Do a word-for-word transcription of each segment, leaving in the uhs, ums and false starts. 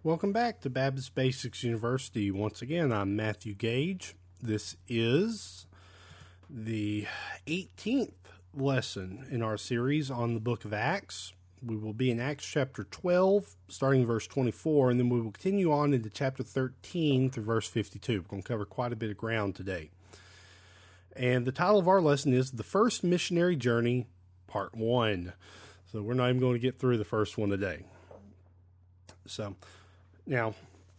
Welcome back to Baptist Basics University. Once again, I'm Matthew Gage. This is the eighteenth lesson in our series on the book of Acts. We will be in Acts chapter twelve, starting verse twenty-four, and then we will continue on into chapter thirteen through verse fifty-two. We're going to cover quite a bit of ground today. And the title of our lesson is The First Missionary Journey, Part one. So we're not even going to get through the first one today. So, now,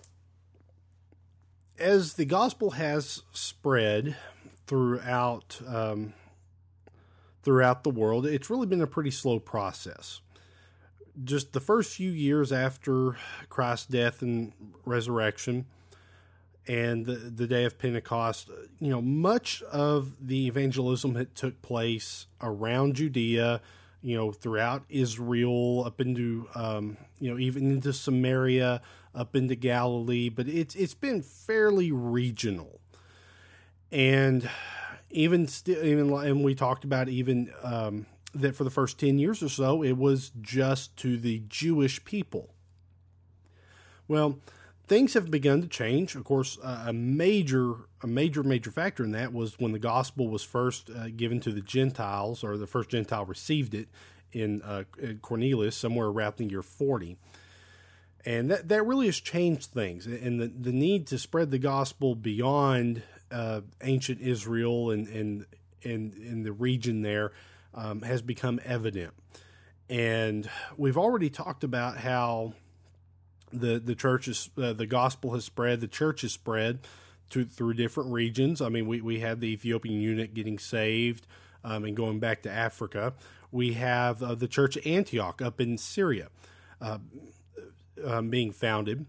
as the gospel has spread throughout um, throughout the world, it's really been a pretty slow process. Just the first few years after Christ's death and resurrection and the, the day of Pentecost, you know, much of the evangelism that took place around Judea, you know, throughout Israel, up into, um, you know, even into Samaria, up into Galilee, but it's it's been fairly regional, and even still, even and we talked about even um, that for the first ten years or so, it was just to the Jewish people. Well, things have begun to change. Of course, uh, a major, a major, major factor in that was when the gospel was first uh, given to the Gentiles, or the first Gentile received it in, uh, in Cornelius, somewhere around the year forty. And that, that really has changed things. And the, the need to spread the gospel beyond uh, ancient Israel and, and, and, and the region there um, has become evident. And we've already talked about how The the church is, uh, the gospel has spread, the church has spread to, through different regions. I mean, we, we had the Ethiopian eunuch getting saved um, and going back to Africa. We have uh, the church at Antioch up in Syria uh, um, being founded.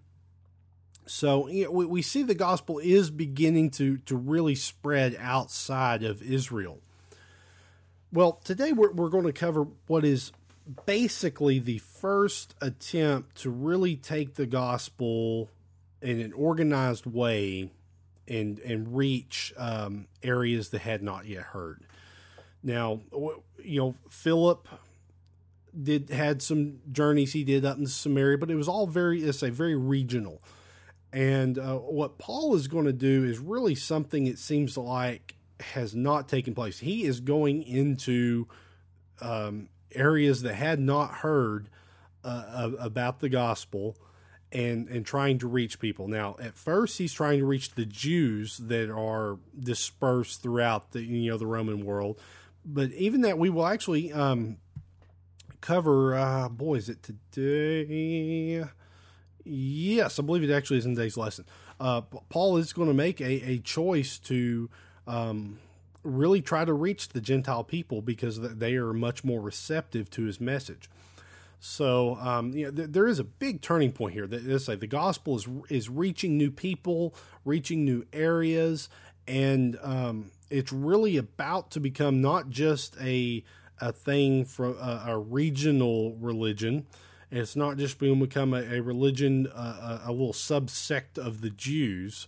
So you know, we, we see the gospel is beginning to, to really spread outside of Israel. Well, today we're, we're going to cover what is basically the first attempt to really take the gospel in an organized way and and reach um, areas that had not yet heard. Now, you know, Philip did had some journeys he did up in Samaria, but it was all very, it's a very regional. And uh, what Paul is going to do is really something it seems like has not taken place. He is going into um, areas that had not heard uh, about the gospel and, and trying to reach people. Now, at first, he's trying to reach the Jews that are dispersed throughout the, you know, the Roman world. But even that, we will actually um, cover, uh, boy, is it today? Yes, I believe it actually is in today's lesson. Uh, Paul is going to make a, a choice to um, really try to reach the Gentile people because they are much more receptive to his message. So, um, you know, th- there is a big turning point here. That is, like, the gospel is is reaching new people, reaching new areas, and um, it's really about to become not just a a thing for a, a regional religion. It's not just going to become a, a religion, uh, a, a little subsect of the Jews.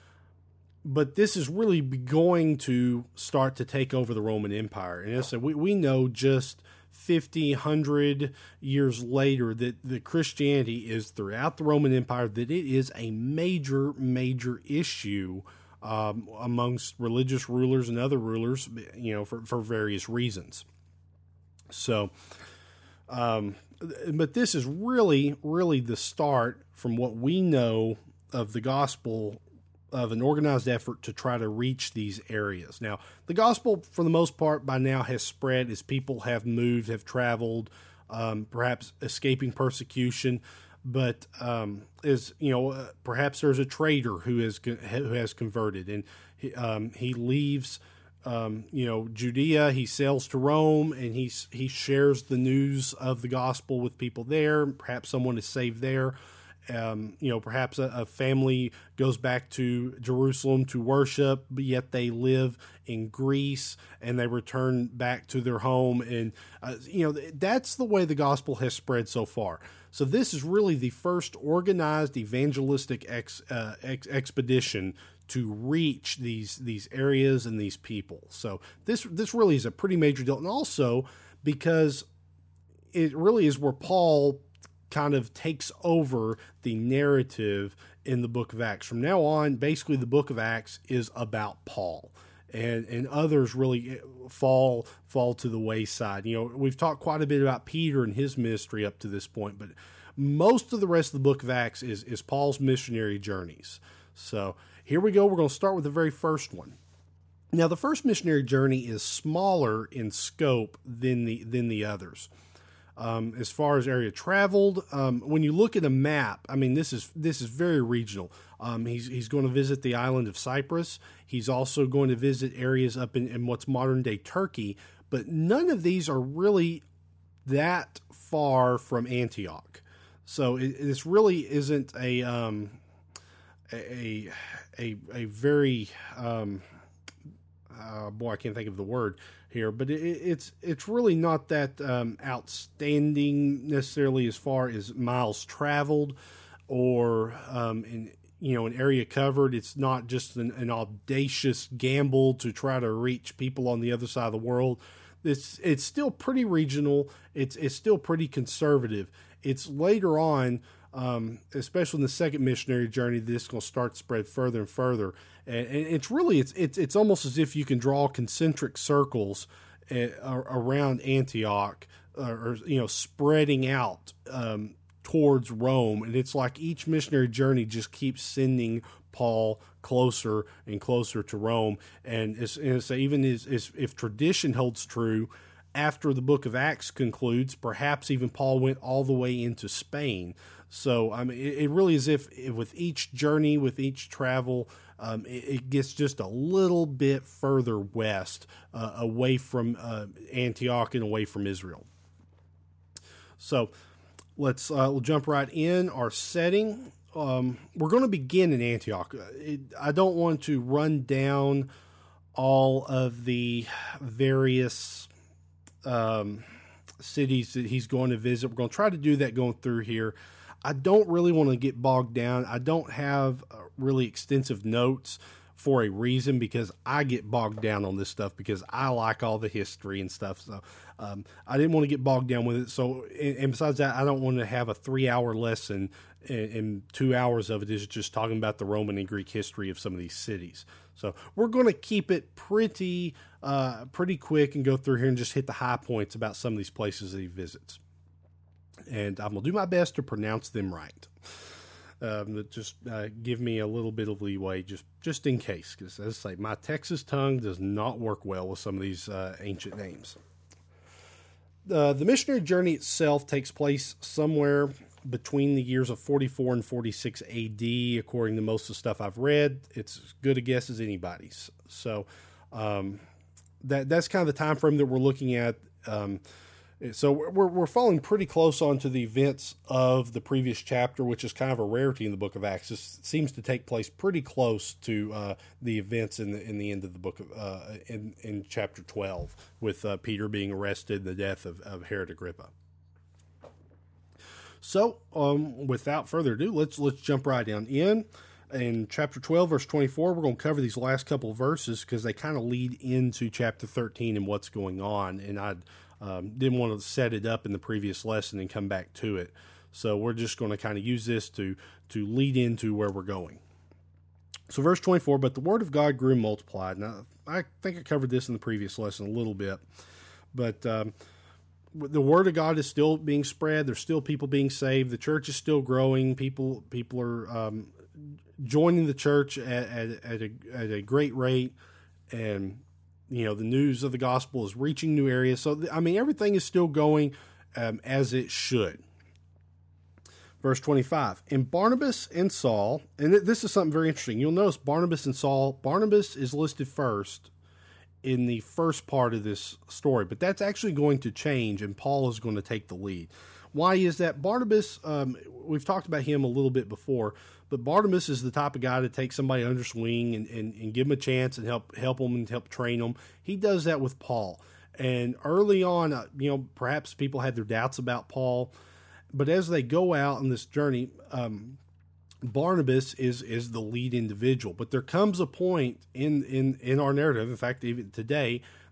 But this is really going to start to take over the Roman Empire. And so we, we know just fifty, one hundred years later that the Christianity is throughout the Roman Empire, that it is a major, major issue um, amongst religious rulers and other rulers, you know, for, for various reasons. So, um, but this is really, really the start from what we know of the gospel of an organized effort to try to reach these areas. Now, the gospel, for the most part, by now has spread as people have moved, have traveled, um, perhaps escaping persecution. But um, is you know, uh, perhaps there's a trader who has who has converted, and he, um, he leaves, um, you know, Judea. He sails to Rome, and he he shares the news of the gospel with people there. Perhaps someone is saved there. Um, you know, perhaps a, a family goes back to Jerusalem to worship, but yet they live in Greece and they return back to their home. And, uh, you know, that's the way the gospel has spread so far. So this is really the first organized evangelistic ex, uh, ex, expedition to reach these, these areas and these people. So this, this really is a pretty major deal. And also because it really is where Paul kind of takes over the narrative in the book of Acts. From now on, basically the book of Acts is about Paul. And, and others really fall fall to the wayside. You know, we've talked quite a bit about Peter and his ministry up to this point, but most of the rest of the book of Acts is, is Paul's missionary journeys. So here we go. We're going to start with the very first one. Now, the first missionary journey is smaller in scope than the than the others. Um, as far as area traveled, um, when you look at a map, I mean, this is this is very regional. Um, he's he's going to visit the island of Cyprus. He's also going to visit areas up in, in what's modern day Turkey, but none of these are really that far from Antioch. So it, this really isn't a um, a a a very um, uh, boy, I can't think of the word here, but it, it's it's really not that um, outstanding necessarily as far as miles traveled or um, in you know an area covered. It's not just an, an audacious gamble to try to reach people on the other side of the world. It's it's still pretty regional. It's it's still pretty conservative. It's later on, um, especially in the second missionary journey, this is going to start to spread further and further. And, and it's really, it's, it's it's almost as if you can draw concentric circles uh, around Antioch, uh, or, you know, spreading out um, towards Rome. And it's like each missionary journey just keeps sending Paul closer and closer to Rome. And it's, and it's even as, as if tradition holds true, after the book of Acts concludes, perhaps even Paul went all the way into Spain. So I mean, it, it really is if, if with each journey, with each travel, um, it, it gets just a little bit further west, uh, away from uh, Antioch and away from Israel. So let's uh, we'll jump right in. Our setting, um, we're going to begin in Antioch. It, I don't want to run down all of the various Um, cities that he's going to visit. We're going to try to do that going through here. I don't really want to get bogged down. I don't have uh, really extensive notes for a reason, because I get bogged down on this stuff because I like all the history and stuff. So um, I didn't want to get bogged down with it. So, and, and besides that, I don't want to have a three hour lesson and, and two hours of it is just talking about the Roman and Greek history of some of these cities. So we're going to keep it pretty, uh, pretty quick and go through here and just hit the high points about some of these places that he visits. And I'm going to do my best to pronounce them right. Um, just uh, give me a little bit of leeway just, just in case. Because as I say, my Texas tongue does not work well with some of these uh, ancient names. Uh, the missionary journey itself takes place somewhere between the years of forty-four and forty-six A D, according to most of the stuff I've read. It's as good a guess as anybody's. So um, that that's kind of the time frame that we're looking at. Um, so we're we're falling pretty close onto the events of the previous chapter, which is kind of a rarity in the book of Acts. This seems to take place pretty close to uh, the events in the in the end of the book of uh, in in chapter twelve, with uh, Peter being arrested, the death of, of Herod Agrippa. So, um, without further ado, let's let's jump right down in. In chapter twelve, verse twenty-four, we're going to cover these last couple of verses because they kind of lead into chapter thirteen and what's going on. And I um, didn't want to set it up in the previous lesson and come back to it. So we're just going to kind of use this to, to lead into where we're going. So verse twenty-four, but the word of God grew and multiplied. Now, I think I covered this in the previous lesson a little bit. But um, the word of God is still being spread. There's still people being saved. The church is still growing. People people are um, joining the church at, at, at, a, at a great rate. And, you know, the news of the gospel is reaching new areas. So, I mean, everything is still going um, as it should. Verse twenty-five, and Barnabas and Saul, and this is something very interesting. You'll notice Barnabas and Saul, Barnabas is listed first in the first part of this story, but that's actually going to change, and Paul is going to take the lead. Why is that? Barnabas, um, we've talked about him a little bit before, but Barnabas is the type of guy to take somebody under his wing and, and, and give them a chance and help help them and help train them. He does that with Paul. And early on, uh, you know, perhaps people had their doubts about Paul, but as they go out on this journey, um, Barnabas is is the lead individual. But there comes a point in, in, in our narrative, in fact, even today,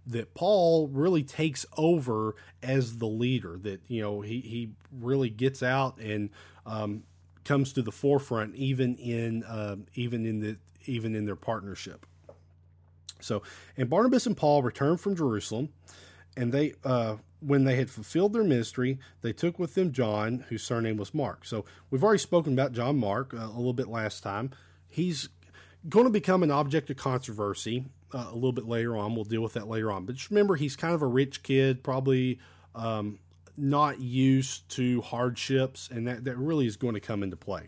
that Paul really takes over as the leader, that, you know, he, he really gets out and um, comes to the forefront, even in uh, even in the even in their partnership. So, and Barnabas and Paul returned from Jerusalem, and they uh, when they had fulfilled their ministry, they took with them John, whose surname was Mark. So we've already spoken about John Mark uh, a little bit last time. He's going to become an object of controversy uh, a little bit later on. We'll deal with that later on. But just remember, he's kind of a rich kid, probably um, not used to hardships, and that, that really is going to come into play.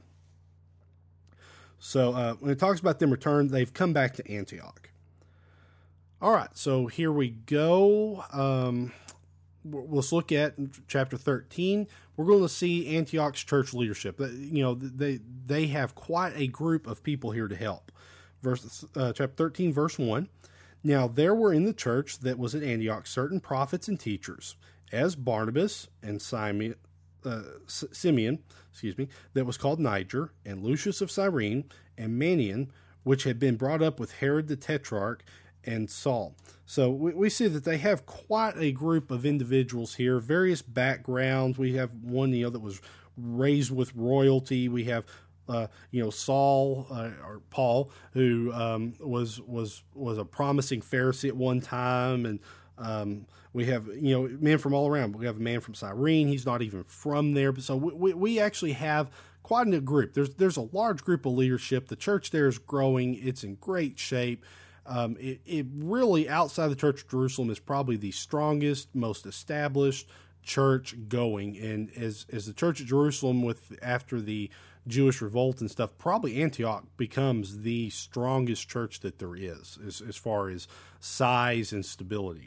So uh, when it talks about them return, they've come back to Antioch. All right, so here we go. Um, let's look at chapter thirteen. We're going to see Antioch's church leadership. You know, they they have quite a group of people here to help. Verse uh, chapter thirteen, verse one. Now there were in the church that was at Antioch certain prophets and teachers, as Barnabas and Simeon, uh, Simeon, excuse me, that was called Niger, and Lucius of Cyrene, and Manaen, which had been brought up with Herod the Tetrarch, and Saul. So we, we see that they have quite a group of individuals here, various backgrounds. We have one, you know, that was raised with royalty. We have, uh, you know, Saul uh, or Paul, who um, was was was a promising Pharisee at one time, and um, we have, you know, men from all around. We have a man from Cyrene. He's not even from there, but so we we actually have quite a group. There's there's a large group of leadership. The church there is growing. It's in great shape. Um, it, it really, outside the Church of Jerusalem, is probably the strongest, most established church going. And as as the Church of Jerusalem, with after the Jewish revolt and stuff, probably Antioch becomes the strongest church that there is, as, as far as size and stability.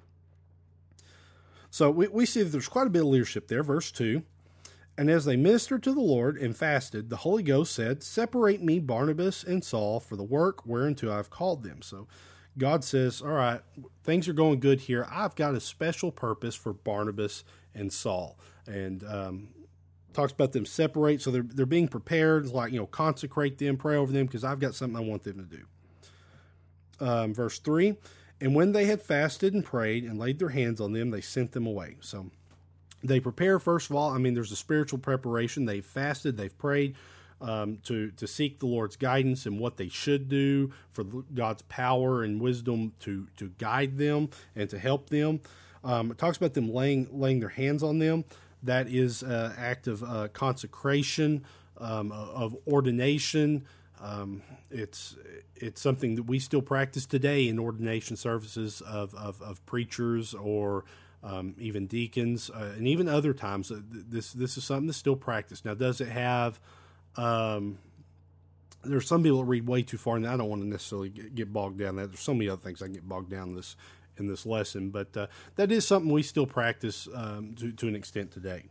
So we, we see that there's quite a bit of leadership there. Verse two. And as they ministered to the Lord and fasted, the Holy Ghost said, separate me, Barnabas and Saul, for the work whereunto I've called them. So God says, all right, things are going good here. I've got a special purpose for Barnabas and Saul. And um, talks about them separate. So they're, they're being prepared, like, you know, consecrate them, pray over them, because I've got something I want them to do. Um, verse three, and when they had fasted and prayed and laid their hands on them, they sent them away. So they prepare, first of all. I mean, there's a spiritual preparation. They've fasted, they've prayed um, to, to seek the Lord's guidance and what they should do, for God's power and wisdom to, to guide them and to help them. Um, it talks about them laying laying their hands on them. That is an act of uh, consecration, um, of ordination. Um, it's it's something that we still practice today in ordination services of, of, of preachers or Um, even deacons, uh, and even other times. Uh, this this is something that's still practiced. Now, does it have? Um, there's some people that read way too far, and I don't want to necessarily get, get bogged down in that. There's so many other things I can get bogged down in this in this lesson, but uh, that is something we still practice um, to to an extent today.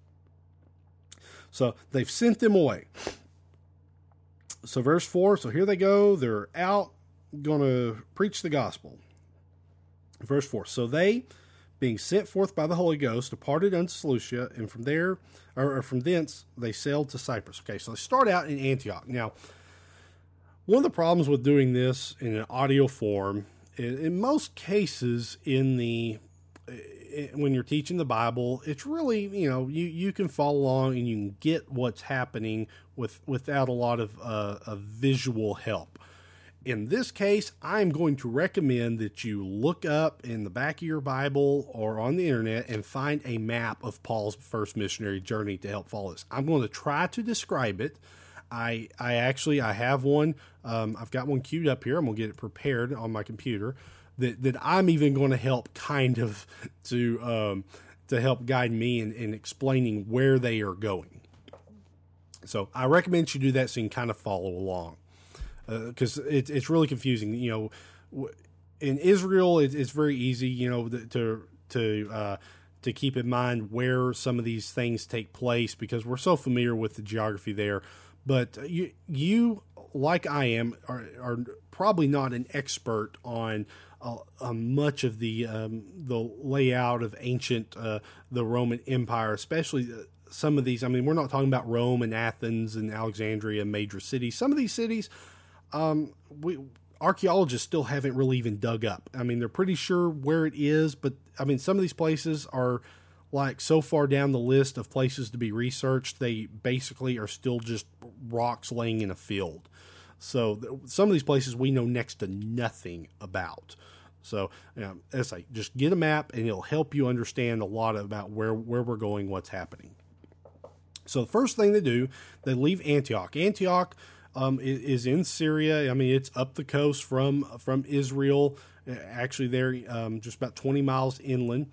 So they've sent them away. So verse four. So here they go. They're out, going to preach the gospel. Verse four. So they, being sent forth by the Holy Ghost, departed unto Seleucia, and from there, or, or from thence, they sailed to Cyprus. Okay, so they start out in Antioch. Now, one of the problems with doing this in an audio form, in, in most cases, in the in, when you're teaching the Bible, it's really, you know, you, you can follow along and you can get what's happening with without a lot of uh, of visual help. In this case, I'm going to recommend that you look up in the back of your Bible or on the internet and find a map of Paul's first missionary journey to help follow this. I'm going to try to describe it. I I actually, I have one. Um, I've got one queued up here. I'm going to get it prepared on my computer that, that I'm even going to help kind of to, um, to help guide me in, in explaining where they are going. So I recommend you do that so you can kind of follow along. Because uh, it, it's really confusing. You know, in Israel, it, it's very easy, you know, to to uh, to keep in mind where some of these things take place because we're so familiar with the geography there. But you, you like I am, are, are probably not an expert on uh, on much of the um, the layout of ancient uh, the Roman Empire, especially some of these. I mean, we're not talking about Rome and Athens and Alexandria, major cities. Some of these cities. Um, we, archaeologists still haven't really even dug up. I mean, they're pretty sure where it is, but I mean, some of these places are like so far down the list of places to be researched, they basically are still just rocks laying in a field. So th- some of these places we know next to nothing about. So, you know, as I say, just get a map and it'll help you understand a lot about where, where we're going, what's happening. So the first thing they do, they leave Antioch. Antioch um, is, is in Syria. I mean, it's up the coast from from Israel. Actually, they're um, just about twenty miles inland.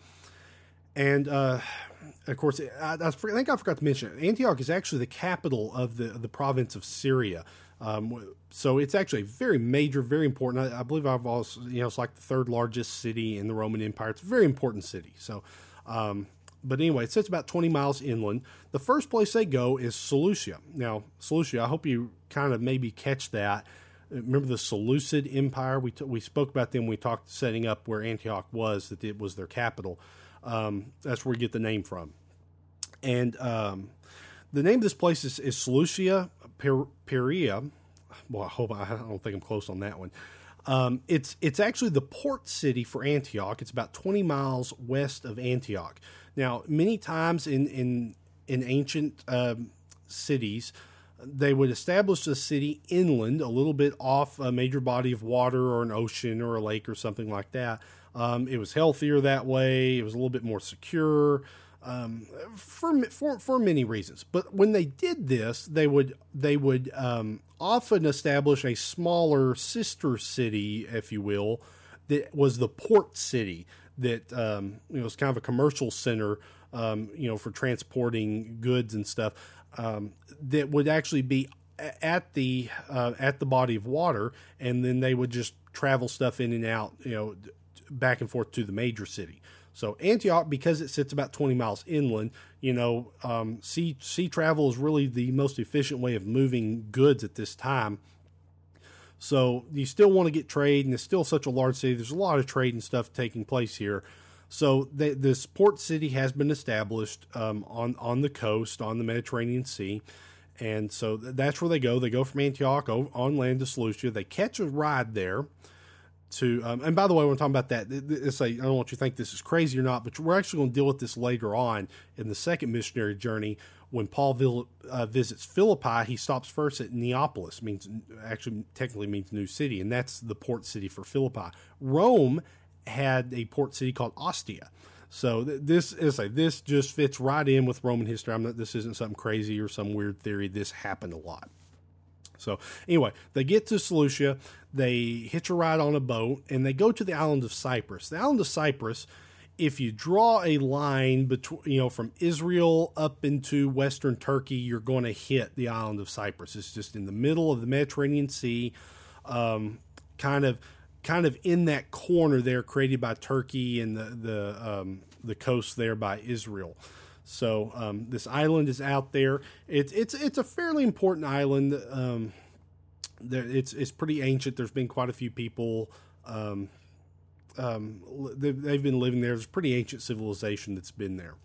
And uh, of course, I, I think I forgot to mention it. Antioch is actually the capital of the the province of Syria. Um, so it's actually very major, very important. I, I believe I've also, you know, it's like the third largest city in the Roman Empire. It's a very important city. So, um, but anyway, it sits about twenty miles inland. The first place they go is Seleucia. Now, Seleucia, I hope you kind of maybe catch that. Remember the Seleucid Empire? We t- we spoke about them when we talked setting up where Antioch was, that it was their capital. Um, that's where we get the name from. And um, the name of this place is, is Seleucia Perea. Well, I hope I, I don't think I'm close on that one. Um, it's it's actually the port city for Antioch. It's about twenty miles west of Antioch. Now, many times in in in ancient um, cities, they would establish a city inland, a little bit off a major body of water or an ocean or a lake or something like that. Um, it was healthier that way. It was a little bit more secure. Um, for, for, for many reasons. But when they did this, they would, they would, um, often establish a smaller sister city, if you will, that was the port city that, um, you know, was kind of a commercial center, um, you know, for transporting goods and stuff, um, that would actually be at the, uh, at the body of water. And then they would just travel stuff in and out, you know, back and forth to the major city. So Antioch, because it sits about twenty miles inland, you know, um, sea sea travel is really the most efficient way of moving goods at this time. So you still want to get trade, and it's still such a large city. There's a lot of trade and stuff taking place here. So they, this port city has been established um, on on the coast, on the Mediterranean Sea, and so that's where they go. They go from Antioch on land to Seleucia. They catch a ride there. To, um, and by the way, when I'm talking about that, it's a, I don't want you to think this is crazy or not, but we're actually going to deal with this later on in the second missionary journey. When Paul vil, uh, visits Philippi, he stops first at Neapolis, means actually technically means new city, and that's the port city for Philippi. Rome had a port city called Ostia. So th- this is a, this just fits right in with Roman history. I'm not, this isn't something crazy or some weird theory. This happened a lot. So anyway, they get to Seleucia, they hitch a ride on a boat, and they go to the island of Cyprus. The island of Cyprus, if you draw a line between, you know, from Israel up into Western Turkey, you're going to hit the island of Cyprus. It's just in the middle of the Mediterranean Sea, um, kind of, kind of in that corner there created by Turkey and the the um, the coast there by Israel. So um, this island is out there. It's it's it's a fairly important island. Um, there, it's it's pretty ancient. There's been quite a few people. Um, um, they've, they've been living there. There's a pretty ancient civilization that's been there.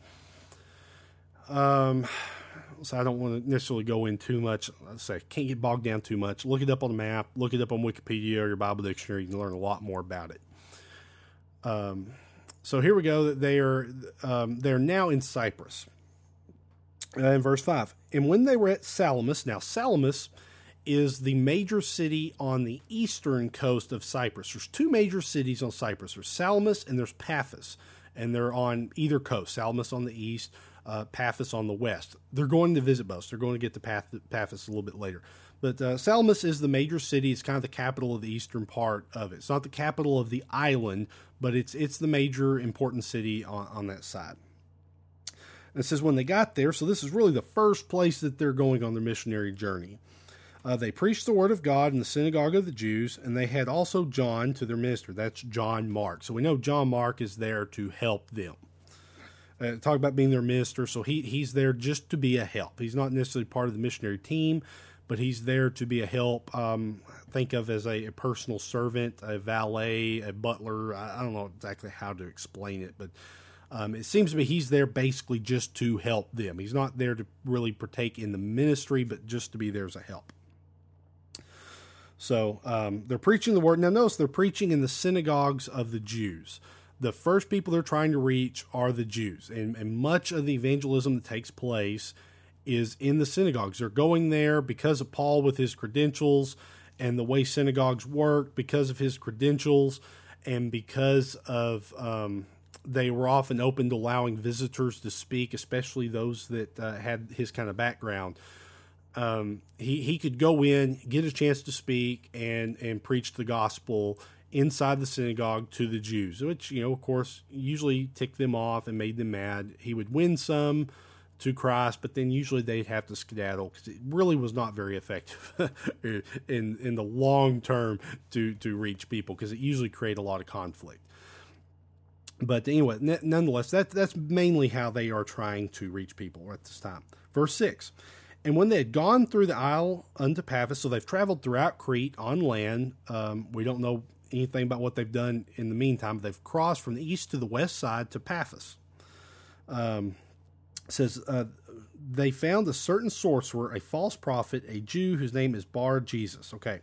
Um, so I don't want to necessarily go in too much. I say can't get bogged down too much. Look it up on the map. Look it up on Wikipedia or your Bible dictionary. You can learn a lot more about it. Um. So here we go. They are um, they're now in Cyprus. Uh, in verse five, and when they were at Salamis, now Salamis is the major city on the eastern coast of Cyprus. There's two major cities on Cyprus. There's Salamis and there's Paphos, and they're on either coast. Salamis on the east, uh, Paphos on the west. They're going to visit both. They're going to get to Path- Paphos a little bit later. But uh, Salamis is the major city. It's kind of the capital of the eastern part of it. It's not the capital of the island, but it's it's the major important city on, on that side. And it says when they got there, so this is really the first place that they're going on their missionary journey. Uh, they preached the word of God in the synagogue of the Jews, and they had also John to their minister. That's John Mark. So we know John Mark is there to help them. Uh, talk about being their minister. So he he's there just to be a help. He's not necessarily part of the missionary team, but he's there to be a help. Um, think of as a, a personal servant, a valet, a butler. I, I don't know exactly how to explain it, but um, it seems to me he's there basically just to help them. He's not there to really partake in the ministry, but just to be there as a help. So um, they're preaching the word. Now notice they're preaching in the synagogues of the Jews. The first people they're trying to reach are the Jews. And, and much of the evangelism that takes place is in the synagogues. They're going there because of Paul with his credentials and the way synagogues work, because of his credentials, and because of um, they were often open to allowing visitors to speak, especially those that uh, had his kind of background. Um, he, he could go in, get a chance to speak, and, and preach the gospel inside the synagogue to the Jews, which, you know, of course, usually ticked them off and made them mad. He would win some to Christ, but then usually they'd have to skedaddle because it really was not very effective in in the long term to, to reach people, because it usually created a lot of conflict. But anyway, n- nonetheless, that, that's mainly how they are trying to reach people at this time. Verse six. And when they had gone through the isle unto Paphos, so they've traveled throughout Crete on land. Um, we don't know anything about what they've done in the meantime, but they've crossed from the east to the west side to Paphos. Um, it says, uh, they found a certain sorcerer, a false prophet, a Jew whose name is Bar Jesus. Okay.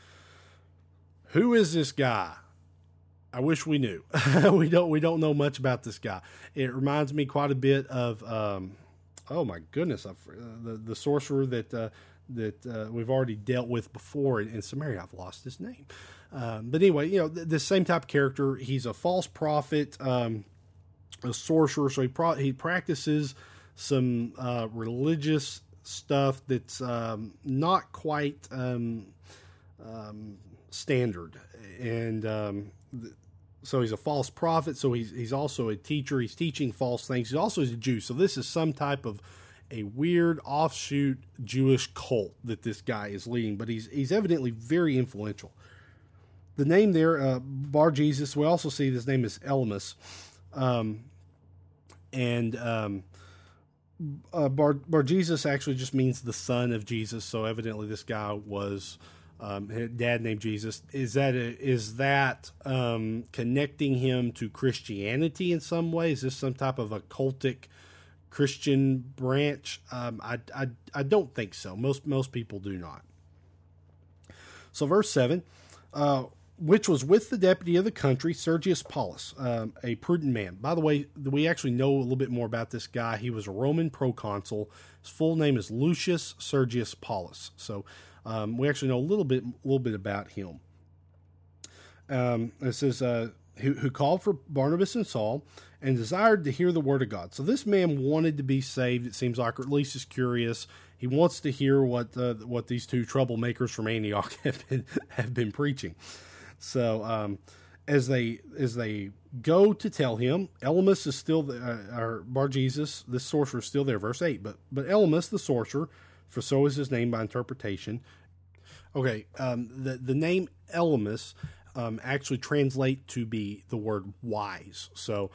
Who is this guy? I wish we knew. we don't, we don't know much about this guy. It reminds me quite a bit of, um, oh my goodness, I've, uh, the the sorcerer that uh, that uh, we've already dealt with before in, in Samaria. I've lost his name, um, but anyway, you know, the, the same type of character. He's a false prophet, um, a sorcerer. So he pro- he practices some uh, religious stuff that's um, not quite um, um, standard, and um, th- so he's a false prophet. So he's he's also a teacher. He's teaching false things. He's also a Jew. So this is some type of a weird offshoot Jewish cult that this guy is leading. But he's he's evidently very influential. The name there, uh, Bar Jesus. We also see this name is Elymas, um, and um, uh, Bar Bar Jesus actually just means the son of Jesus. So evidently this guy was. Um, dad named Jesus. Is that a, is that um, connecting him to Christianity in some way? Is this some type of a cultic Christian branch? Um, I, I I don't think so. Most most people do not. So verse seven, uh, which was with the deputy of the country, Sergius Paulus, um, a prudent man. By the way, we actually know a little bit more about this guy. He was a Roman proconsul. His full name is Lucius Sergius Paulus. So. Um, we actually know a little bit, a little bit about him. Um, it says, uh, who, who called for Barnabas and Saul and desired to hear the word of God. So this man wanted to be saved. It seems like, or at least is curious. He wants to hear what uh, what these two troublemakers from Antioch have been have been preaching. So um, as they as they go to tell him, Elymas is still there, uh, or Bar Jesus, this sorcerer is still there. Verse eight. But but Elymas, the sorcerer. For so is his name by interpretation. Okay, um, the the name Elymas um, actually translate to be the word wise. So,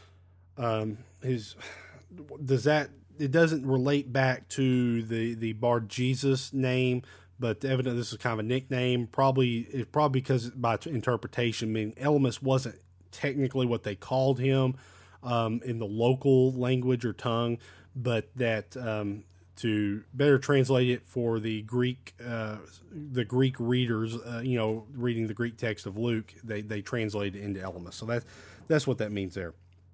um, his does that it doesn't relate back to the the Bar Jesus name, but evidently this is kind of a nickname. Probably it's probably because by interpretation, I mean Elymas wasn't technically what they called him um, in the local language or tongue, but that. Um, to better translate it for the Greek, uh, the Greek readers, uh, you know, reading the Greek text of Luke, they, they translate it into Elymas. So that's, that's what that means there.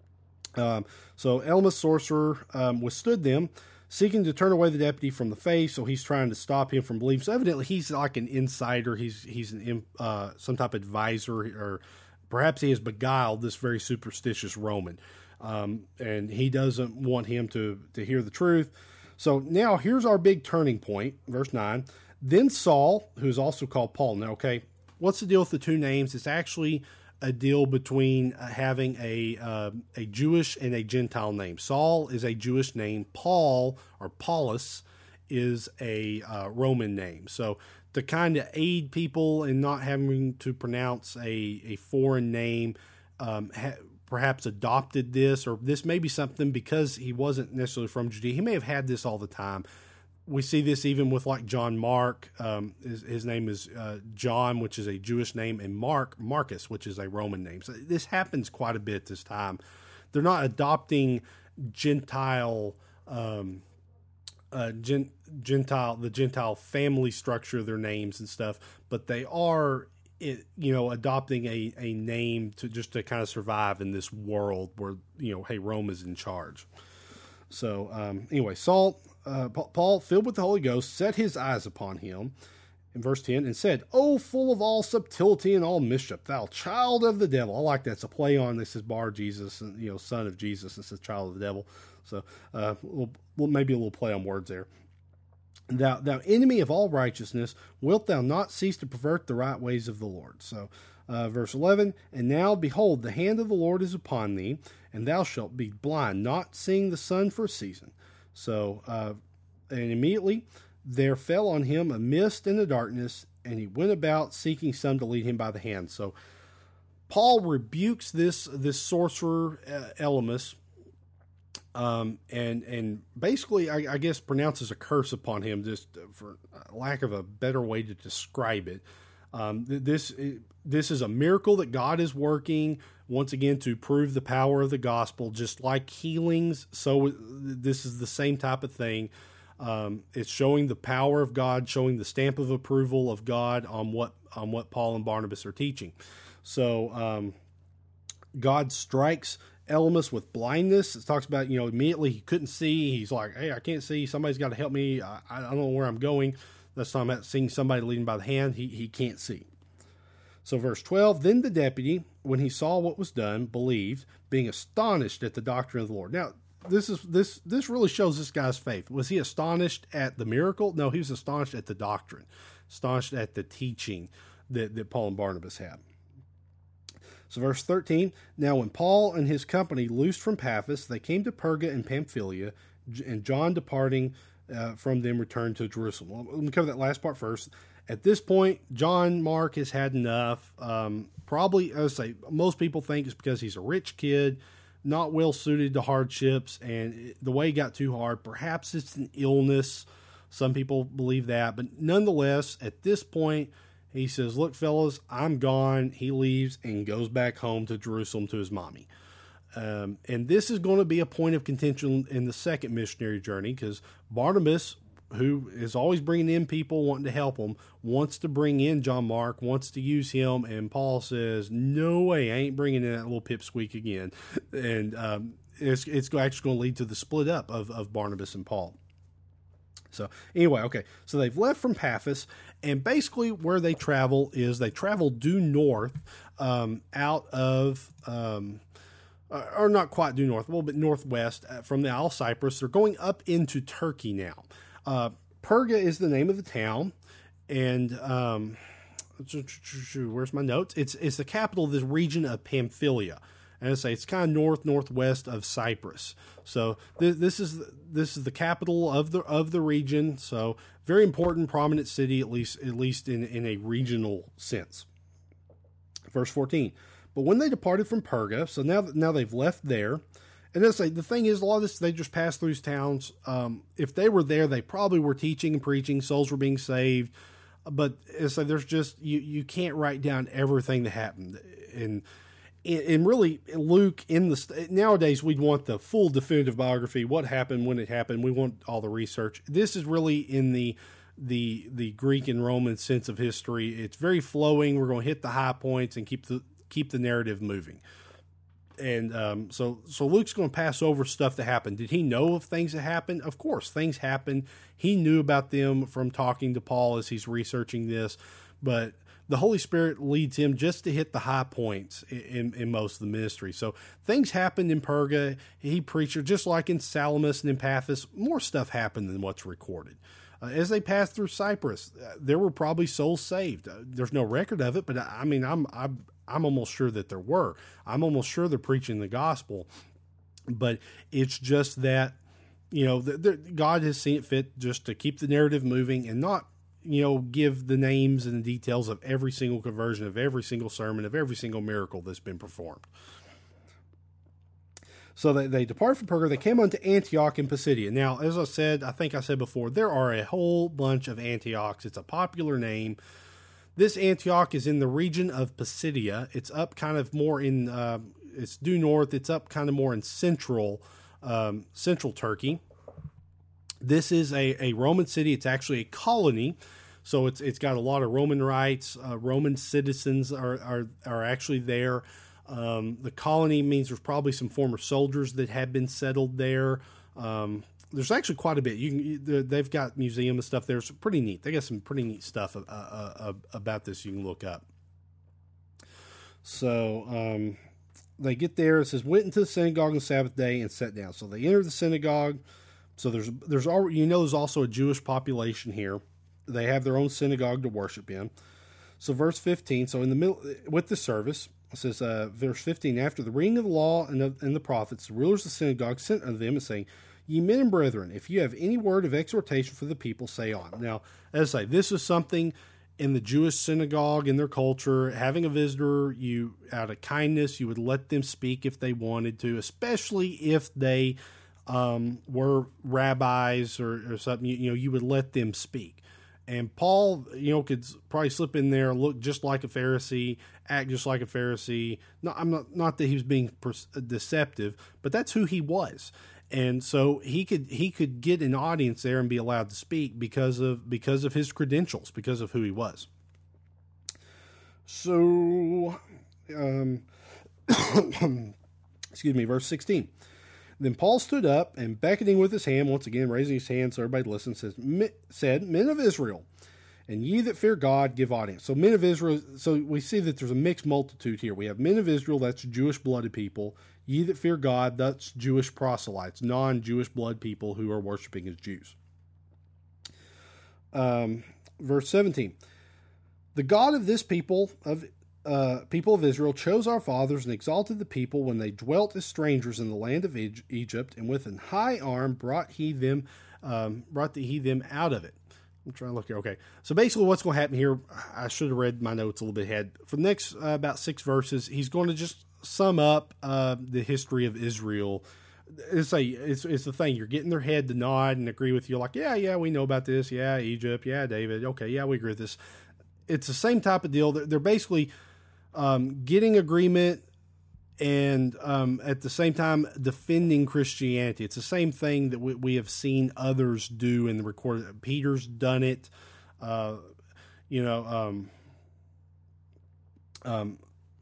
Um, so Elymas, sorcerer, um, withstood them, seeking to turn away the deputy from the faith. So he's trying to stop him from believing. So evidently he's like an insider. He's, he's an, uh, some type of advisor, or perhaps he has beguiled this very superstitious Roman. Um, and he doesn't want him to, to hear the truth. So now here's our big turning point, verse nine. Then Saul, who's also called Paul. Now, okay, what's the deal with the two names? It's actually a deal between uh, having a uh, a Jewish and a Gentile name. Saul is a Jewish name. Paul, or Paulus, is a uh, Roman name. So to kind of aid people in not having to pronounce a, a foreign name, um, ha- perhaps adopted this, or this may be something because he wasn't necessarily from Judea. He may have had this all the time. We see this even with like John Mark. Um, his, his name is uh, John, which is a Jewish name, and Mark, Marcus, which is a Roman name. So this happens quite a bit this time. They're not adopting Gentile um, uh, gen, Gentile, the Gentile family structure of their names and stuff, but they are, it, you know, adopting a, a name to just to kind of survive in this world where, you know, hey, Rome is in charge. So um, anyway, Saul, uh, Paul, filled with the Holy Ghost, set his eyes upon him, in verse ten, and said, "O full of all subtlety and all mischief, thou child of the devil." I like that. It's a play on this is Bar Jesus, and you know, son of Jesus. This is child of the devil. So uh, we'll, we'll maybe a little play on words there. Thou, thou enemy of all righteousness, wilt thou not cease to pervert the right ways of the Lord? So uh, verse eleven, "And now behold, the hand of the Lord is upon thee, and thou shalt be blind, not seeing the sun for a season." So uh, and immediately there fell on him a mist and a darkness, and he went about seeking some to lead him by the hand. So Paul rebukes this this sorcerer uh, Elymas, um, and and basically, I, I guess, pronounces a curse upon him, just for lack of a better way to describe it. Um, this this is a miracle that God is working once again to prove the power of the gospel, just like healings. So this is the same type of thing. Um, it's showing the power of God, showing the stamp of approval of God on what on what Paul and Barnabas are teaching. So um, God strikes Elymas with blindness. It talks about, you know, immediately he couldn't see. He's like, "Hey, I can't see. Somebody's got to help me. I, I don't know where I'm going." That's talking about seeing somebody leading by the hand. He he can't see. So verse twelve, "Then the deputy, when he saw what was done, believed, being astonished at the doctrine of the Lord." Now, This is this this really shows this guy's faith. Was he astonished at the miracle? No, he was astonished at the doctrine, astonished at the teaching that, that Paul and Barnabas had. So verse thirteen, "Now when Paul and his company loosed from Paphos, they came to Perga and Pamphylia, and John departing uh, from them returned to Jerusalem." Well, let me cover that last part first. At this point, John Mark has had enough. Um, probably, I would say, most people think it's because he's a rich kid, not well suited to hardships, and the way got too hard. Perhaps it's an illness. Some people believe that, but nonetheless, at this point, he says, "Look, fellas, I'm gone." He leaves and goes back home to Jerusalem to his mommy. Um, and this is going to be a point of contention in the second missionary journey, because Barnabas, who is always bringing in people wanting to help him, wants to bring in John Mark, wants to use him, and Paul says, "No way, I ain't bringing in that little pipsqueak again." And um, it's, it's actually going to lead to the split up of, of Barnabas and Paul. So anyway, okay, so they've left from Paphos, and basically where they travel is they travel due north um, out of... Um, or not quite due north, a little bit northwest from the Isle of Cyprus. They're going up into Turkey now. Uh, Perga is the name of the town, and um, where's my notes? It's it's the capital of this region of Pamphylia, and I say it's kind of north northwest of Cyprus. So th- this is this is the capital of the of the region. So very important, prominent city, at least at least in in a regional sense. Verse fourteen. "But when they departed from Perga," so now now they've left there. And then say the thing is, a lot of this they just passed through these towns. Um, if they were there, they probably were teaching and preaching. Souls were being saved. But so there's just you you can't write down everything that happened. And and really, Luke in the nowadays we'd want the full definitive biography. What happened, when it happened. We want all the research. This is really in the the the Greek and Roman sense of history. It's very flowing. We're going to hit the high points and keep the keep the narrative moving. And um, so, so Luke's going to pass over stuff that happened. Did he know of things that happened? Of course, things happened. He knew about them from talking to Paul as he's researching this. But the Holy Spirit leads him just to hit the high points in, in most of the ministry. So things happened in Perga. He preached, just like in Salamis and in Paphos. More stuff happened than what's recorded. Uh, as they passed through Cyprus, uh, there were probably souls saved. Uh, there's no record of it, but I, I mean, I'm I'm I'm almost sure that there were. I'm almost sure they're preaching the gospel, but it's just that, you know, the, the, God has seen it fit just to keep the narrative moving and not, you know, give the names and the details of every single conversion, of every single sermon, of every single miracle that's been performed. So they, they departed from Perga. They came unto Antioch in Pisidia. Now, as I said, I think I said before, there are a whole bunch of Antiochs. It's a popular name. This Antioch is in the region of Pisidia. It's up kind of more in, uh, it's due north. It's up kind of more in central, um, central Turkey. This is a, a Roman city. It's actually a colony. So it's it's got a lot of Roman rights. Uh, Roman citizens are, are, are actually there. Um, the colony means there's probably some former soldiers that have been settled there. Um, there's actually quite a bit. You can, they've got museum and stuff there. It's pretty neat. They got some pretty neat stuff uh, uh, about this you can look up. So um, they get there. It says, went into the synagogue on the Sabbath day and sat down. So they enter the synagogue. So there's there's already, you know, there's also a Jewish population here. They have their own synagogue to worship in. So verse fifteen, so in the middle, with the service, it says, uh, verse fifteen, after the reading of the law and, of, and the prophets, the rulers of the synagogue sent unto them and saying, ye men and brethren, if you have any word of exhortation for the people, say on. Now, as I say, this is something in the Jewish synagogue, in their culture, having a visitor, you, out of kindness, you would let them speak if they wanted to, especially if they um, were rabbis or, or something, you, you know, you would let them speak. And Paul, you know, could probably slip in there, look just like a Pharisee, act just like a Pharisee. No, I'm not, not that he was being deceptive, but that's who he was. And so he could he could get an audience there and be allowed to speak because of because of his credentials, because of who he was. So, um, excuse me, verse sixteen. Then Paul stood up and beckoning with his hand, once again raising his hand so everybody listens, says, said, men of Israel, and ye that fear God, give audience. So men of Israel, so we see that there's a mixed multitude here. We have men of Israel, that's Jewish blooded people. Ye that fear God, that's Jewish proselytes, non-Jewish blood people who are worshiping as Jews. Um, verse seventeen, the God of this people of Uh, people of Israel chose our fathers and exalted the people when they dwelt as strangers in the land of Egypt, and with an high arm brought he them, um, brought the, he them out of it. I'm trying to look here. Okay, so basically, what's going to happen here? I should have read my notes a little bit ahead. For the next uh, about six verses, he's going to just sum up uh, the history of Israel. It's a it's it's the thing. You're getting their head to nod and agree with you, like, yeah, yeah, we know about this. Yeah, Egypt. Yeah, David. Okay, yeah, we agree with this. It's the same type of deal. They're, they're basically Um, getting agreement and um, at the same time defending Christianity. It's the same thing that we, we have seen others do in the recorded. Peter's done it. Uh, you know, um, um,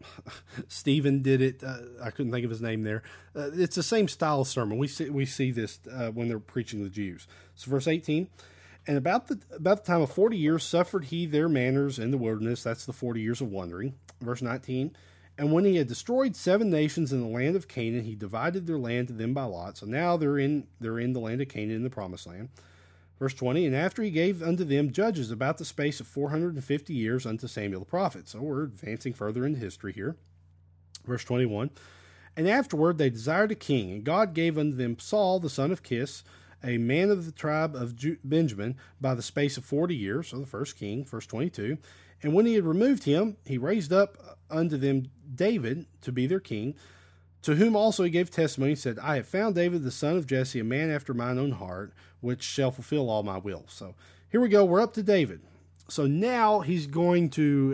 Stephen did it. Uh, I couldn't think of his name there. Uh, it's the same style of sermon. We see we see this uh, when they're preaching the Jews. So verse eighteen. And about the about the time of forty years suffered he their manners in the wilderness. That's the forty years of wandering. Verse nineteen. And when he had destroyed seven nations in the land of Canaan, he divided their land to them by lot. So now they're in they're in the land of Canaan, in the promised land. Verse twenty. And after he gave unto them judges about the space of four hundred and fifty years unto Samuel the prophet. So we're advancing further into history here. Verse twenty-one. And afterward they desired a king, and God gave unto them Saul the son of Kish, a man of the tribe of Benjamin, by the space of forty years, so the first king, verse twenty-two. And when he had removed him, he raised up unto them David to be their king, to whom also he gave testimony, said, I have found David the son of Jesse, a man after mine own heart, which shall fulfill all my will. So here we go, we're up to David. So now he's going to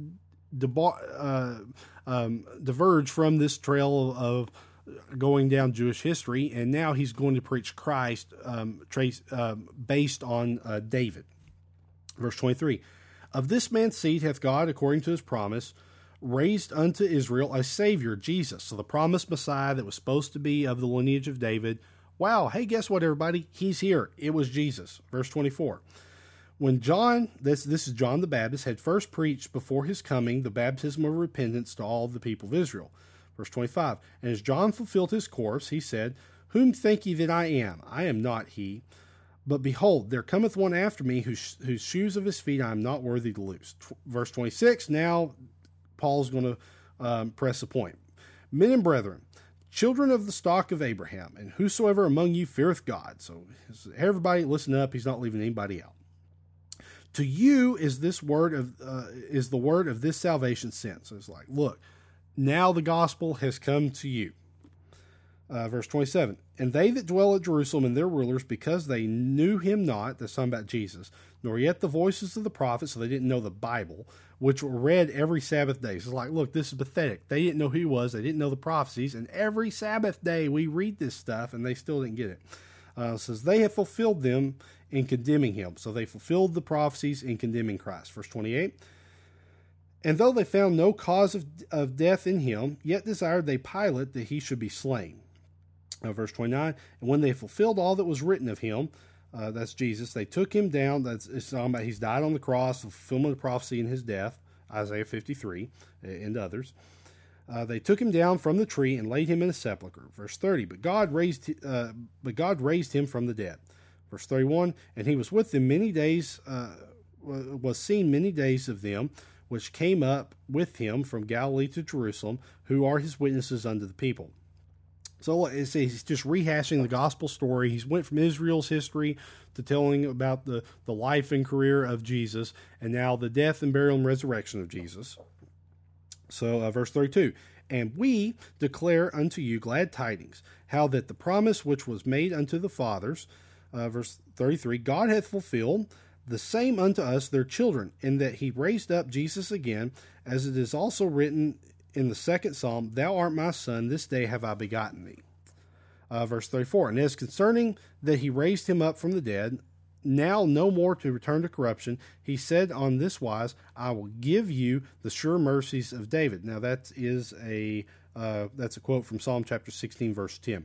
debar- uh, um, diverge from this trail of going down Jewish history, and now he's going to preach Christ um, trace, uh, based on uh, David. Verse twenty-three, of this man's seed hath God, according to his promise, raised unto Israel a Savior, Jesus. So the promised Messiah that was supposed to be of the lineage of David. Wow, hey, guess what, everybody? He's here. It was Jesus. Verse twenty-four, when John, this, this is John the Baptist, had first preached before his coming the baptism of repentance to all the people of Israel. Verse twenty-five, and as John fulfilled his course, he said, whom think ye that I am? I am not he. But behold, there cometh one after me, whose, whose shoes of his feet I am not worthy to loose. Verse twenty-six, now Paul's going to um, press a point. Men and brethren, children of the stock of Abraham, and whosoever among you feareth God. So everybody listen up, he's not leaving anybody out. To you is this word of uh, is the word of this salvation sent. So it's like, look, now the gospel has come to you. Uh, verse twenty-seven, and they that dwell at Jerusalem and their rulers, because they knew him not, that's talking about Jesus, nor yet the voices of the prophets, so they didn't know the Bible, which were read every Sabbath day. So it's like, look, this is pathetic. They didn't know who he was. They didn't know the prophecies. And every Sabbath day we read this stuff, and they still didn't get it. Uh, it says, they have fulfilled them in condemning him. So they fulfilled the prophecies in condemning Christ. Verse twenty-eight. And though they found no cause of, of death in him, yet desired they Pilate that he should be slain. Uh, verse twenty-nine. And when they fulfilled all that was written of him, uh, that's Jesus, they took him down. That's it's talking about he's died on the cross, the fulfillment of prophecy in his death, Isaiah fifty-three, and others. Uh, they took him down from the tree and laid him in a sepulchre. Verse thirty. But God raised, uh, but God raised him from the dead. Verse thirty-one. And he was with them many days, uh, was seen many days of them, which came up with him from Galilee to Jerusalem, who are his witnesses unto the people. So it's, he's just rehashing the gospel story. He's went from Israel's history to telling about the, the life and career of Jesus, and now the death and burial and resurrection of Jesus. So uh, verse thirty-two, and we declare unto you glad tidings, how that the promise which was made unto the fathers, uh, verse thirty-three, God hath fulfilled, the same unto us their children, in that he raised up Jesus again, as it is also written in the second psalm, thou art my son, this day have I begotten thee. Uh, verse thirty-four, and as concerning that he raised him up from the dead, now no more to return to corruption, he said on this wise, I will give you the sure mercies of David. Now that is a uh, that's a quote from Psalm chapter sixteen, verse ten.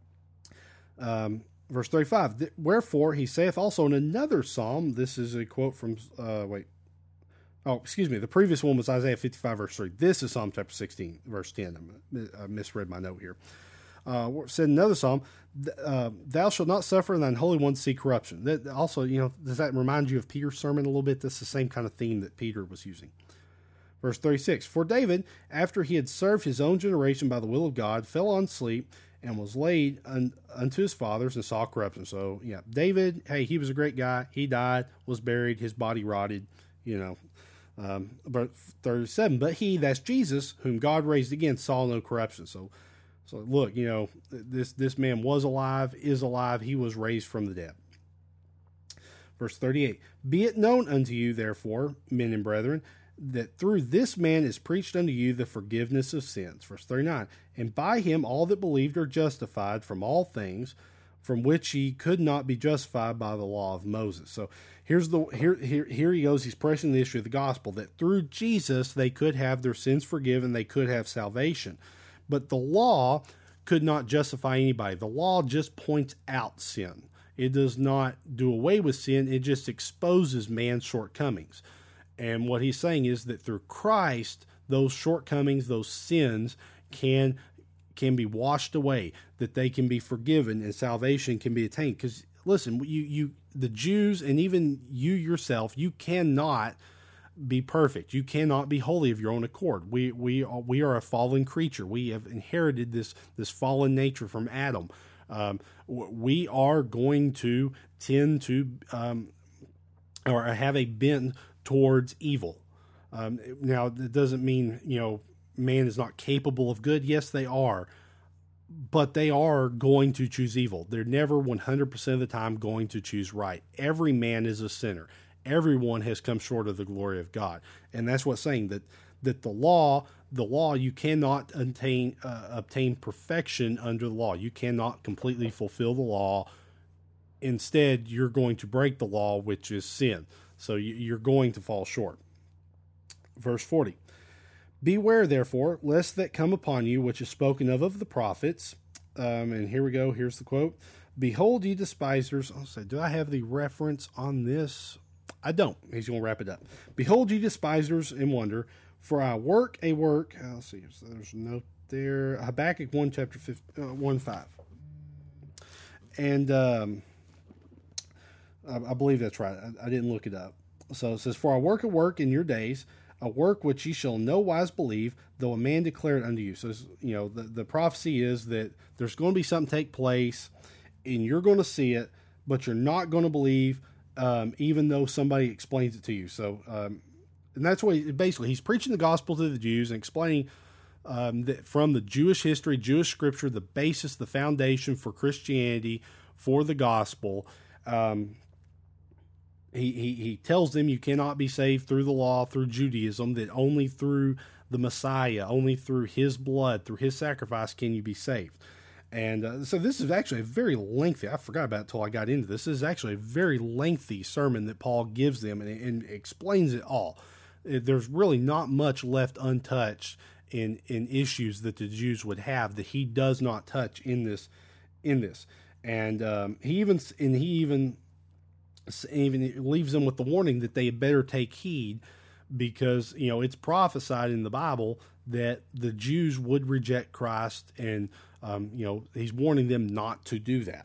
Um, verse thirty-five, wherefore he saith also in another psalm, this is a quote from, uh, wait, oh, excuse me, the previous one was Isaiah fifty-five, verse three. This is Psalm chapter sixteen, verse ten. I misread my note here. Uh, said another psalm, uh, thou shalt not suffer and thine Holy One see corruption. That also, you know, does that remind you of Peter's sermon a little bit? That's the same kind of theme that Peter was using. Verse thirty-six, for David, after he had served his own generation by the will of God, fell on sleep and was laid un, unto his fathers and saw corruption. So, yeah, David, hey, he was a great guy. He died, was buried, his body rotted, you know. Um, but thirty-seven, but he, that's Jesus, whom God raised again, saw no corruption. So, So look, you know, this, this man was alive, is alive. He was raised from the dead. Verse thirty-eight, be it known unto you, therefore, men and brethren, that through this man is preached unto you the forgiveness of sins. Verse thirty-nine, and by him all that believed are justified from all things from which ye could not be justified by the law of Moses. So here's the here here here he goes. He's pressing the issue of the gospel, that through Jesus they could have their sins forgiven, they could have salvation. But the law could not justify anybody. The law just points out sin. It does not do away with sin. It just exposes man's shortcomings. And what he's saying is that through Christ, those shortcomings, those sins can can be washed away, that they can be forgiven, and salvation can be attained. Because listen, you you the Jews and even you yourself, you cannot be perfect. You cannot be holy of your own accord. We we are, we are a fallen creature. We have inherited this this fallen nature from Adam. Um, we are going to tend to um, or have a bent towards evil. Um, now, that doesn't mean, you know, man is not capable of good. Yes, they are. But they are going to choose evil. They're never one hundred percent of the time going to choose right. Every man is a sinner. Everyone has come short of the glory of God. And that's what's saying, that that the law, the law, you cannot obtain, uh, obtain perfection under the law. You cannot completely fulfill the law. Instead, you're going to break the law, which is sin. So you're going to fall short. Verse forty. Beware, therefore, lest that come upon you, which is spoken of of the prophets. Um, and here we go. Here's the quote. Behold, ye despisers. I'll say, do I have the reference on this? I don't. He's going to wrap it up. Behold, ye despisers, and wonder, for I work a work. Uh, let's see. So there's a note there. Habakkuk one, chapter fifteen, uh, one, five. And um, I, I believe that's right. I, I didn't look it up. So it says, for I work a work in your days, a work which ye shall no wise believe, though a man declare it unto you. So, you know, the, the prophecy is that there's going to be something take place, and you're going to see it, but you're not going to believe, um, even though somebody explains it to you. So, um, and that's what he, basically he's preaching the gospel to the Jews and explaining um, that from the Jewish history, Jewish scripture, the basis, the foundation for Christianity, for the gospel. Um, He, he he tells them you cannot be saved through the law, through Judaism, that only through the Messiah, only through his blood, through his sacrifice can you be saved. And uh, so this is actually a very lengthy, I forgot about it until I got into this. This is actually a very lengthy sermon that Paul gives them and, and explains it all. There's really not much left untouched in, in issues that the Jews would have that he does not touch in this, in this. And um, he even, and he even, even leaves them with the warning that they had better take heed, because, you know, it's prophesied in the Bible that the Jews would reject Christ, and Um, you know, he's warning them not to do that.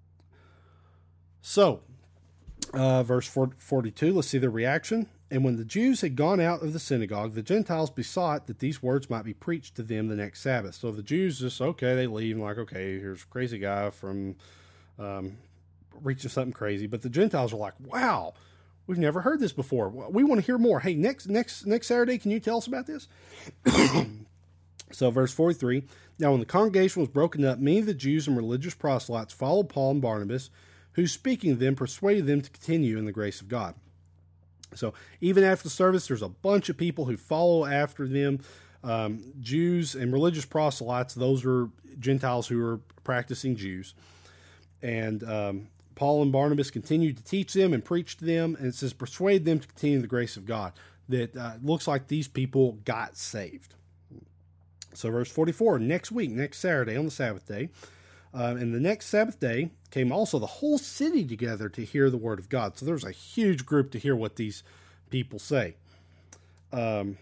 So, uh, verse forty-two, let's see the reaction. And when the Jews had gone out of the synagogue, the Gentiles besought that these words might be preached to them the next Sabbath. So the Jews just, okay, they leave, and like, okay, here's a crazy guy from um, preaching something crazy. But the Gentiles are like, wow, we've never heard this before. We want to hear more. Hey, next next next Saturday, can you tell us about this? So verse forty-three, now when the congregation was broken up, many of the Jews and religious proselytes followed Paul and Barnabas, who speaking to them persuaded them to continue in the grace of God. So even after the service, there's a bunch of people who follow after them. Um, Jews and religious proselytes, those are Gentiles who are practicing Jews. And um, Paul and Barnabas continued to teach them and preach to them, and it says persuade them to continue in the grace of God. That uh, looks like these people got saved. So verse forty-four, next week, next Saturday on the Sabbath day, uh, and the next Sabbath day came also the whole city together to hear the word of God. So there's a huge group to hear what these people say. Um,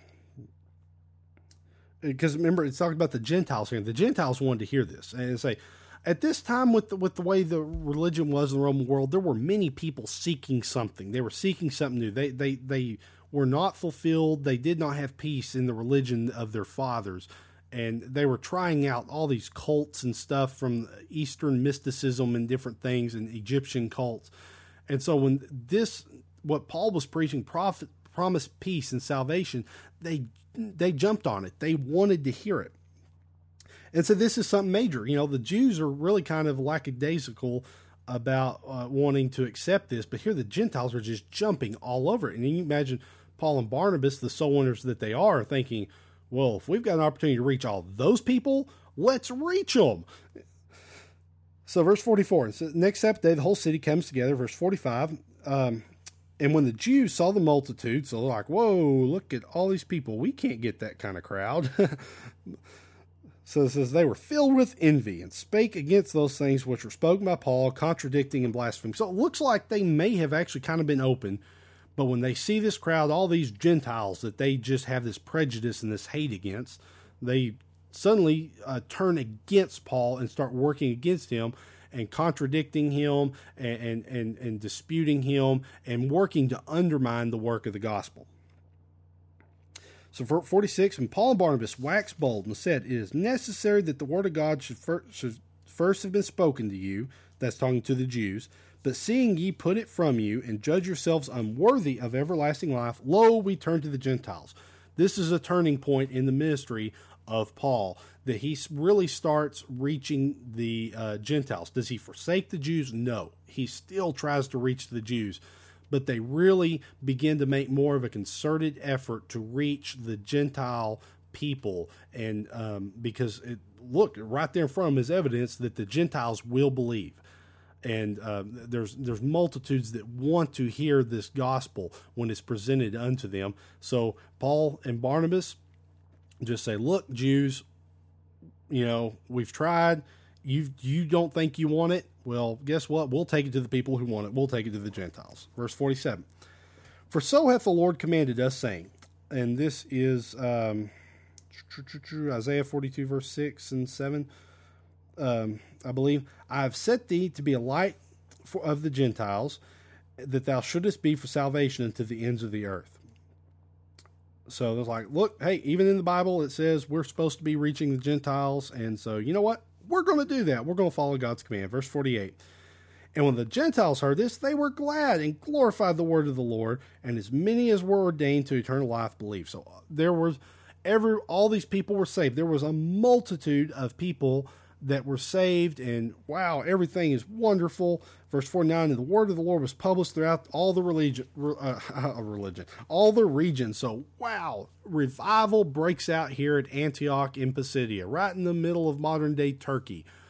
because remember, it's talking about the Gentiles here. The Gentiles wanted to hear this and say, at this time, with the, with the way the religion was in the Roman world, there were many people seeking something. They were seeking something new. They they they were not fulfilled. They did not have peace in the religion of their fathers. And they were trying out all these cults and stuff from Eastern mysticism and different things and Egyptian cults. And so when this, what Paul was preaching, prophet, promised peace and salvation, they they jumped on it. They wanted to hear it. And so this is something major. You know, the Jews are really kind of lackadaisical about uh, wanting to accept this, but here the Gentiles are just jumping all over it. And you imagine Paul and Barnabas, the soul winners that they are, thinking, well, if we've got an opportunity to reach all those people, let's reach them. So verse forty-four, so next Sabbath day, the whole city comes together. Verse forty-five, um, and when the Jews saw the multitude, so they're like, whoa, look at all these people. We can't get that kind of crowd. So it says they were filled with envy and spake against those things which were spoken by Paul, contradicting and blaspheming. So it looks like they may have actually kind of been open. But when they see this crowd, all these Gentiles that they just have this prejudice and this hate against, they suddenly uh, turn against Paul and start working against him and contradicting him and, and, and, and disputing him and working to undermine the work of the gospel. So for forty-six, and Paul and Barnabas waxed bold and said, it is necessary that the word of God should, fir- should first have been spoken to you, that's talking to the Jews, but seeing ye put it from you, and judge yourselves unworthy of everlasting life, lo, we turn to the Gentiles. This is a turning point in the ministry of Paul, that he really starts reaching the uh, Gentiles. Does he forsake the Jews? No. He still tries to reach the Jews, but they really begin to make more of a concerted effort to reach the Gentile people. And um, because, it, look, right there in front of him is evidence that the Gentiles will believe. And uh, there's there's multitudes that want to hear this gospel when it's presented unto them. So Paul and Barnabas just say, look, Jews, you know, we've tried. You you don't think you want it? Well, guess what? We'll take it to the people who want it. We'll take it to the Gentiles. Verse forty-seven. For so hath the Lord commanded us, saying, and this is um, Isaiah forty-two, verse six and seven. Um, I believe, I have set thee to be a light for, of the Gentiles, that thou shouldest be for salvation unto the ends of the earth. So there's like, look, hey, even in the Bible, it says we're supposed to be reaching the Gentiles. And so, you know what? We're going to do that. We're going to follow God's command. Verse forty-eight. And when the Gentiles heard this, they were glad and glorified the word of the Lord, and as many as were ordained to eternal life believed. So there was every, all these people were saved. There was a multitude of people that were saved, and wow, everything is wonderful. Verse forty-nine, and the word of the Lord was published throughout all the religion, uh, religion, all the regions. So wow, revival breaks out here at Antioch in Pisidia, right in the middle of modern day Turkey.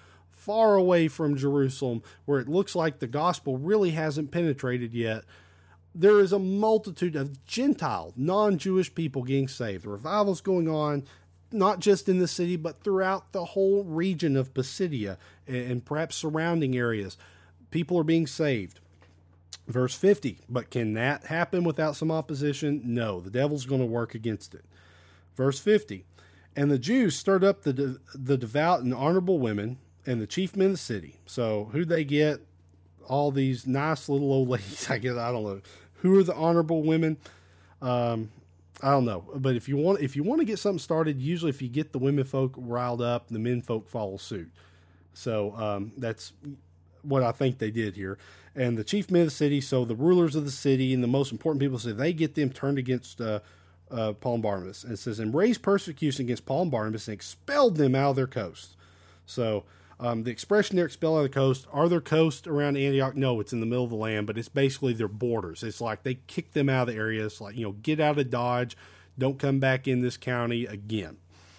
far away from Jerusalem, where it looks like the gospel really hasn't penetrated yet, there is a multitude of Gentile, non-Jewish people getting saved. The revival's going on, not just in the city, but throughout the whole region of Pisidia and perhaps surrounding areas. People are being saved. Verse fifty, but can that happen without some opposition? No, the devil's going to work against it. Verse fifty, and the Jews stirred up the de- the devout and honorable women and the chief men of the city. So who they get? All these nice little old ladies, I guess. I don't know. Who are the honorable women? Um, I don't know. But if you want, if you want to get something started, usually if you get the women folk riled up, the men folk follow suit. So um, that's what I think they did here. And the chief men of the city, so the rulers of the city and the most important people, say they get them turned against uh, uh, Paul and Barnabas. And it says, and raised persecution against Paul and Barnabas and expelled them out of their coast. So um, the expression they're expelled out of the coast, are their coast around Antioch? No, it's in the middle of the land, but it's basically their borders. It's like they kick them out of the area. It's like, you know, get out of Dodge. Don't come back in this county again.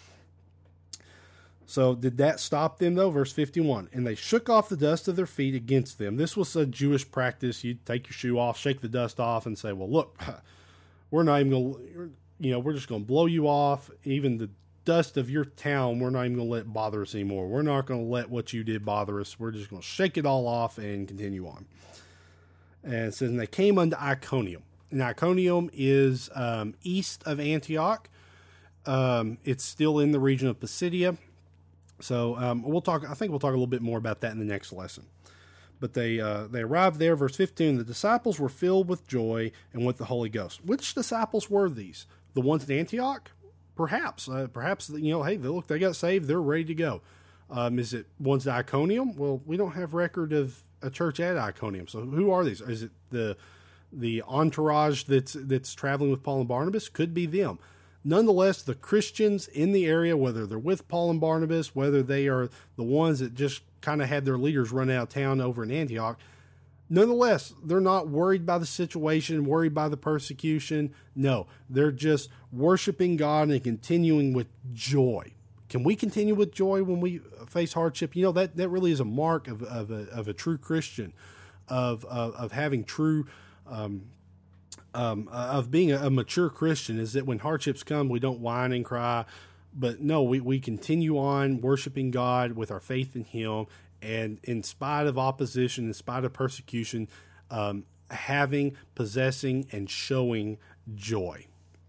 So did that stop them, though? Verse fifty-one, and they shook off the dust of their feet against them. This was a Jewish practice. You'd take your shoe off, shake the dust off, and say, well, look, we're not even going to, you know, we're just going to blow you off. Even the dust of your town, we're not even going to let it bother us anymore. We're not going to let what you did bother us. We're just going to shake it all off and continue on. And it says, and they came unto Iconium. And Iconium is um, east of Antioch. Um, it's still in the region of Pisidia. So um, we'll talk. I think we'll talk a little bit more about that in the next lesson. But they uh, they arrived there, verse fifteen. The disciples were filled with joy and with the Holy Ghost. Which disciples were these? The ones at Antioch? Perhaps. Uh, perhaps you know. Hey, they, look, they got saved. They're ready to go. Um, is it ones at Iconium? Well, we don't have record of a church at Iconium. So who are these? Is it the the entourage that's that's traveling with Paul and Barnabas? Could be them. Nonetheless, the Christians in the area, whether they're with Paul and Barnabas, whether they are the ones that just kind of had their leaders run out of town over in Antioch, nonetheless, they're not worried by the situation, worried by the persecution. No, they're just worshiping God and continuing with joy. Can we continue with joy when we face hardship? You know, that, that really is a mark of, of, a, of a true Christian, of, of, of having true um Um, uh, of being a, a mature Christian, is that when hardships come, we don't whine and cry, but no, we, we continue on worshiping God with our faith in Him, and in spite of opposition, in spite of persecution, um, having, possessing, and showing joy.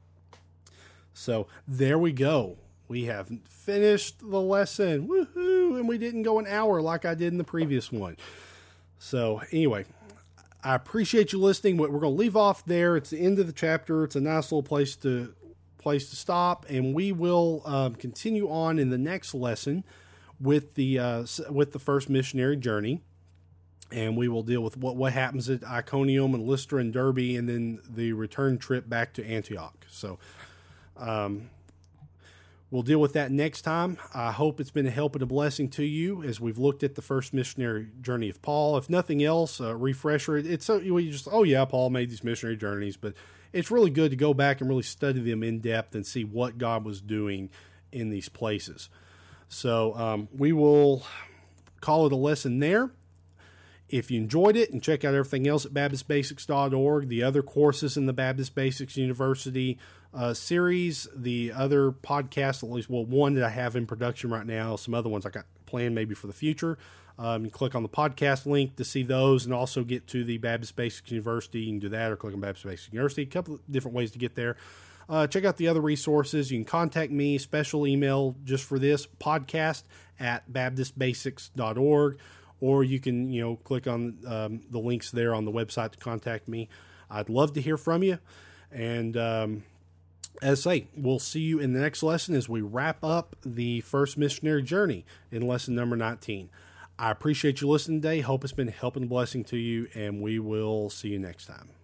So there we go. We have finished the lesson. Woohoo! And we didn't go an hour like I did in the previous one. So anyway, I appreciate you listening. We're going to leave off there. It's the end of the chapter. It's a nice little place to place to stop, and we will um, continue on in the next lesson with the uh, with the first missionary journey, and we will deal with what what happens at Iconium and Lystra and Derbe, and then the return trip back to Antioch. So, um, we'll deal with that next time. I hope it's been a help and a blessing to you as we've looked at the first missionary journey of Paul. If nothing else, a refresher. It's so you just, oh yeah, Paul made these missionary journeys, but it's really good to go back and really study them in depth and see what God was doing in these places. So um, we will call it a lesson there. If you enjoyed it, and check out everything else at baptist basics dot org, the other courses in the Baptist Basics University uh, series, the other podcasts, at least, well, one that I have in production right now, some other ones I got planned maybe for the future. Um, you click on the podcast link to see those, and also get to the Baptist Basics University. You can do that, or click on Baptist Basics University. A couple of different ways to get there. Uh, check out the other resources. You can contact me, special email just for this, podcast at baptist basics dot org. Or you can, you know, click on um, the links there on the website to contact me. I'd love to hear from you. And um, as I say, we'll see you in the next lesson as we wrap up the first missionary journey in lesson number nineteen. I appreciate you listening today. Hope it's been a help and blessing to you, and we will see you next time.